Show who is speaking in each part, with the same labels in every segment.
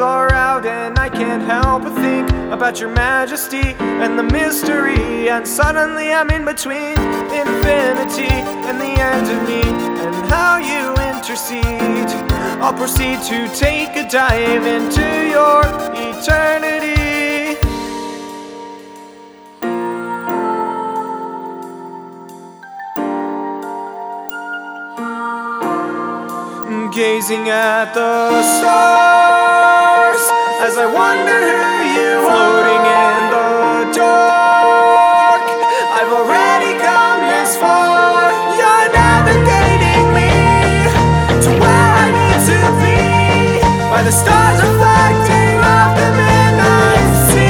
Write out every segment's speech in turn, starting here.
Speaker 1: are out and I can't help but think about your majesty and the mystery. And suddenly I'm in between infinity and the end of me, and how you intercede. I'll proceed to take a dive into your eternity. Gazing at the stars as I wonder who you are, floating in the dark. I've already come this far. You're navigating me to where I need to be, by the stars reflecting off the midnight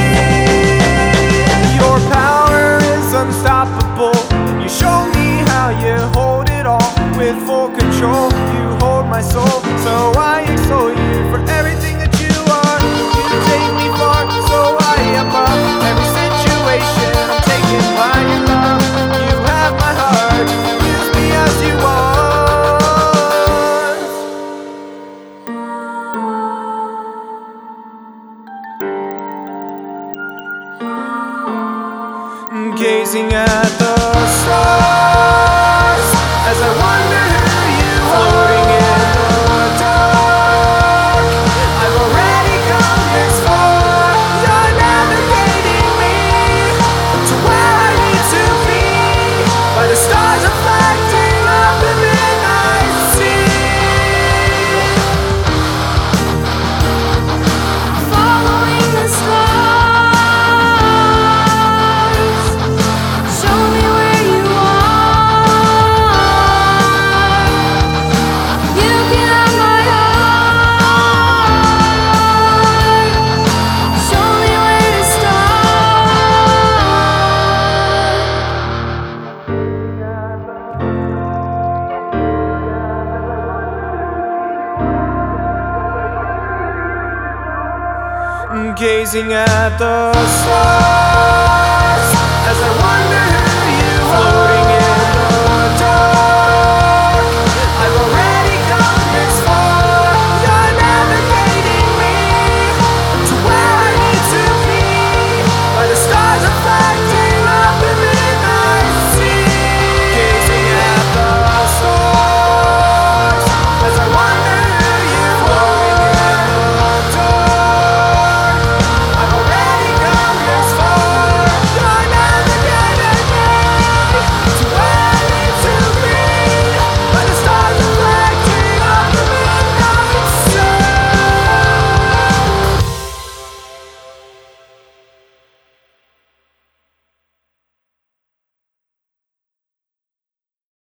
Speaker 1: sea. Your power is unstoppable, and you show me how you hold it all with full control. You hold my soul, so I extol you for everything that you are. You take me far, so high above every situation. I'm taken by your love. You have my heart. Use me as you want. Gazing at the stars as I wonder who you are, floating in the dark. I've already come this far. You're navigating me to where I need to be, by the stars reflecting off the midnight sea.
Speaker 2: Following the stars, show me where you are. You can have my heart. Show me where to
Speaker 1: Gazing at the stars as I